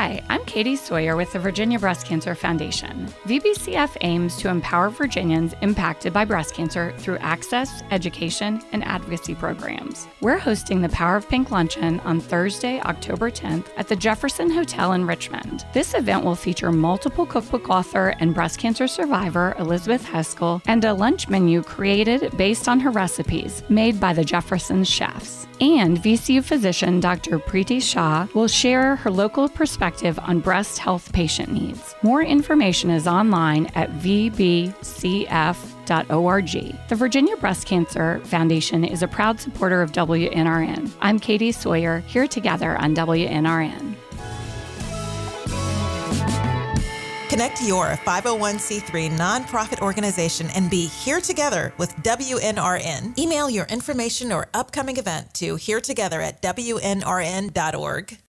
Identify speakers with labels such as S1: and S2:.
S1: Hi, I'm Katie Sawyer with the Virginia Breast Cancer Foundation. VBCF aims to empower Virginians impacted by breast cancer through access, education, and advocacy programs. We're hosting the Power of Pink Luncheon on Thursday, October 10th at the Jefferson Hotel in Richmond. This event will feature multiple cookbook author and breast cancer survivor Elizabeth Heskell and a lunch menu created based on her recipes made by the Jefferson chefs. And VCU physician Dr. Preeti Shah will share her local perspective on breast health patient needs. More information is online at vbcf.org. The Virginia Breast Cancer Foundation is a proud supporter of WNRN. I'm Katie Sawyer, here together on WNRN.
S2: Connect your 501c3 nonprofit organization and be here together with WNRN. Email your information or upcoming event to heretogether@wnrn.org.